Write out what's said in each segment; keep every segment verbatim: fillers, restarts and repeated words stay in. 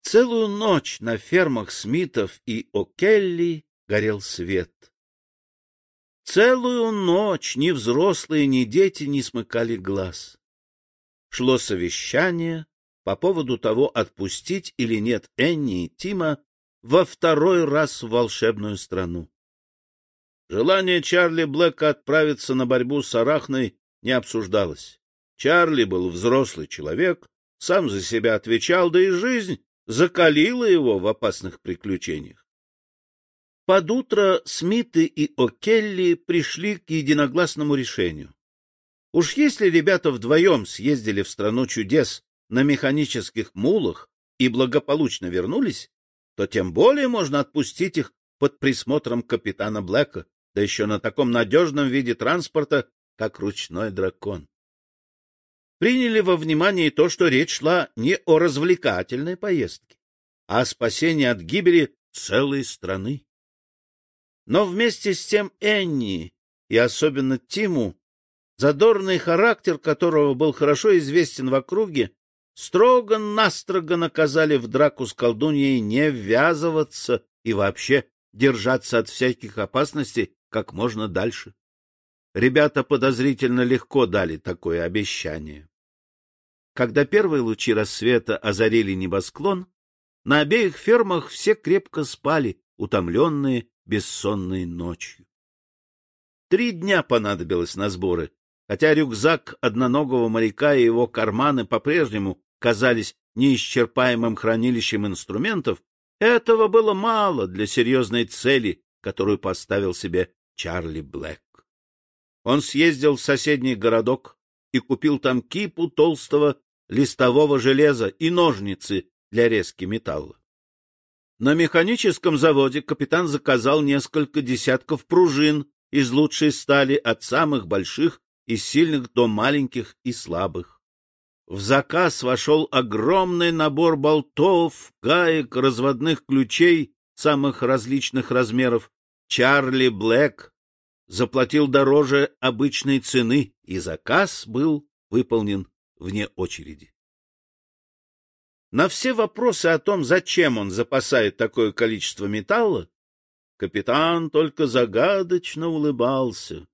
Целую ночь на фермах Смитов и О'Келли горел свет. Целую ночь ни взрослые, ни дети не смыкали глаз. Шло совещание по поводу того, отпустить или нет Энни и Тима во второй раз в волшебную страну. Желание Чарли Блэка отправиться на борьбу с Арахной не обсуждалось. Чарли был взрослый человек, сам за себя отвечал, да и жизнь закалила его в опасных приключениях. Под утро Смиты и О'Келли пришли к единогласному решению. Уж если ребята вдвоем съездили в страну чудес на механических мулах и благополучно вернулись, то тем более можно отпустить их под присмотром капитана Блэка, да еще на таком надежном виде транспорта, как ручной дракон. Приняли во внимание и то, что речь шла не о развлекательной поездке, а о спасении от гибели целой страны. Но вместе с тем Энни, и особенно Тиму, задорный характер которого был хорошо известен в округе, строго-настрого наказали в драку с колдуньей не ввязываться и вообще держаться от всяких опасностей как можно дальше. Ребята подозрительно легко дали такое обещание. Когда первые лучи рассвета озарили небосклон, на обеих фермах все крепко спали, утомленные бессонной ночью. Три дня понадобилось на сборы, хотя рюкзак одноногого моряка и его карманы по-прежнему казались неисчерпаемым хранилищем инструментов, этого было мало для серьезной цели, которую поставил себе Чарли Блэк. Он съездил в соседний городок и купил там кипу толстого листового железа и ножницы для резки металла. На механическом заводе капитан заказал несколько десятков пружин из лучшей стали, от самых больших и сильных до маленьких и слабых. В заказ вошел огромный набор болтов, гаек, разводных ключей самых различных размеров. Чарли Блэк заплатил дороже обычной цены, и заказ был выполнен вне очереди. На все вопросы о том, зачем он запасает такое количество металла, капитан только загадочно улыбался.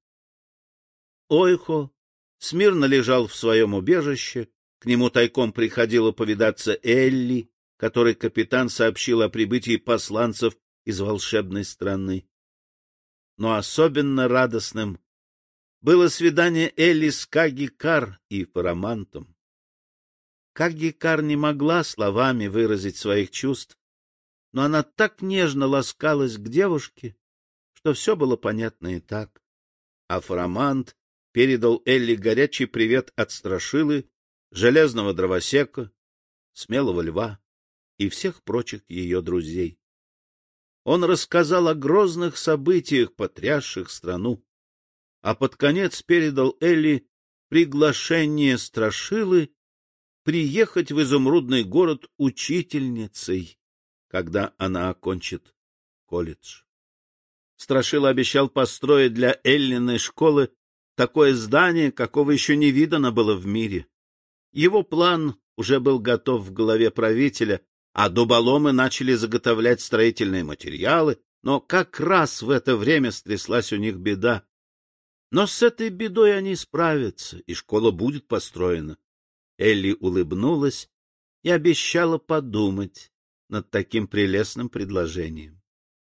Ойхо смирно лежал в своем убежище, к нему тайком приходила повидаться Элли, которой капитан сообщил о прибытии посланцев из волшебной страны. Но особенно радостным было свидание Элли с Каги-Кар и Фарамантом. Каги-Кар не могла словами выразить своих чувств, но она так нежно ласкалась к девушке, что все было понятно и так. А Фарамант передал Элли горячий привет от Страшилы, Железного Дровосека, Смелого Льва и всех прочих ее друзей. Он рассказал о грозных событиях, потрясших страну, а под конец передал Элли приглашение Страшилы приехать в изумрудный город учительницей, когда она окончит колледж. Страшила обещал построить для Эллиной школы такое здание, какого еще не видано было в мире. Его план уже был готов в голове правителя, а дуболомы начали заготовлять строительные материалы, но как раз в это время стряслась у них беда. Но с этой бедой они справятся, и школа будет построена. Элли улыбнулась и обещала подумать над таким прелестным предложением.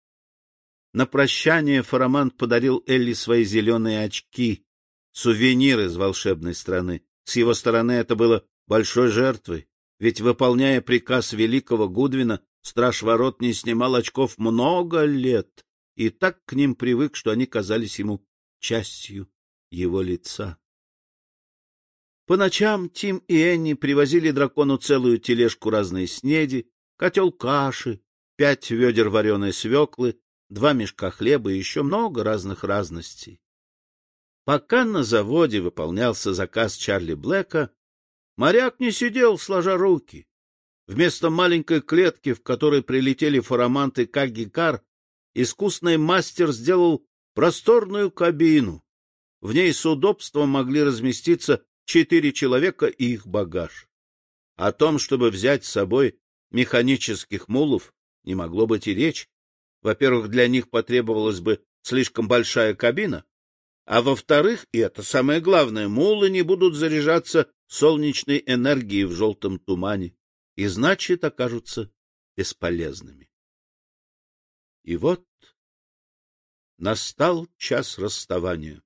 На прощание Фарамант подарил Элли свои зеленые очки, сувенир из волшебной страны. С его стороны это было большой жертвой, ведь, выполняя приказ великого Гудвина, страж ворот не снимал очков много лет и так к ним привык, что они казались ему частью его лица. По ночам Тим и Энни привозили дракону целую тележку разной снеди, котел каши, пять ведер вареной свеклы, два мешка хлеба и еще много разных разностей. Пока на заводе выполнялся заказ Чарли Блэка, моряк не сидел сложа руки. Вместо маленькой клетки, в которой прилетели Фарамант и Каги-Кар, искусный мастер сделал просторную кабину. В ней с удобством могли разместиться четыре человека и их багаж. О том, чтобы взять с собой механических мулов не могло быть и речи. Во-первых, для них потребовалась бы слишком большая кабина, а во-вторых, и это самое главное, мулы не будут заряжаться солнечной энергией в желтом тумане, и значит окажутся бесполезными. И вот настал час расставания.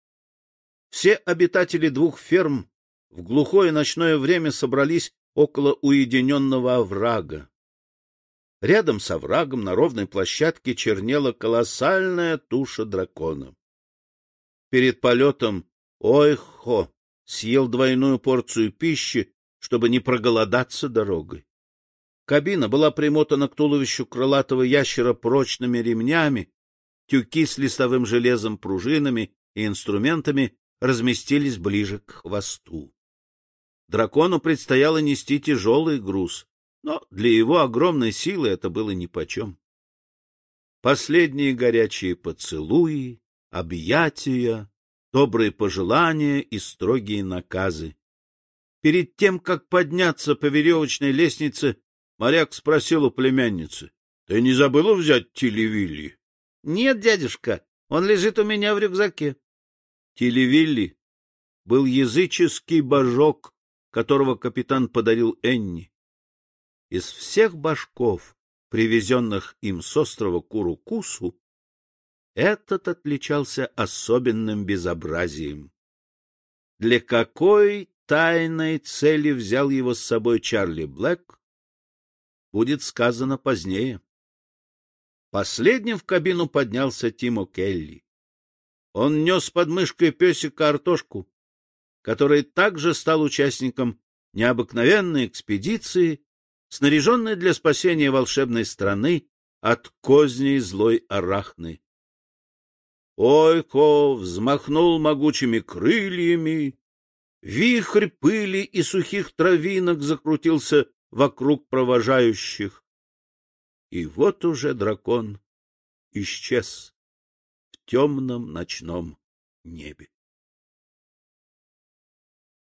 Все обитатели двух ферм в глухое ночное время собрались около уединенного оврага. Рядом с оврагом на ровной площадке чернела колоссальная туша дракона. Перед полетом Ойхо съел двойную порцию пищи, чтобы не проголодаться дорогой. Кабина была примотана к туловищу крылатого ящера прочными ремнями, тюки с листовым железом, пружинами и инструментами разместились ближе к хвосту. Дракону предстояло нести тяжелый груз, но для его огромной силы это было нипочем. Последние горячие поцелуи, объятия, добрые пожелания и строгие наказы. Перед тем, как подняться по веревочной лестнице, моряк спросил у племянницы: — Ты не забыла взять Тилли-Вилли? — Нет, дядюшка, он лежит у меня в рюкзаке. Тилли-Вилли был языческий божок, которого капитан подарил Энни. Из всех божков, привезенных им с острова Курукусу, этот отличался особенным безобразием. Для какой тайной цели взял его с собой Чарли Блэк, будет сказано позднее. Последним в кабину поднялся Тимо Келли. Он нес под мышкой песика Артошку, который также стал участником необыкновенной экспедиции, снаряженной для спасения волшебной страны от козней злой Арахны. Ойко взмахнул могучими крыльями, вихрь пыли и сухих травинок закрутился вокруг провожающих. И вот уже дракон исчез в темном ночном небе.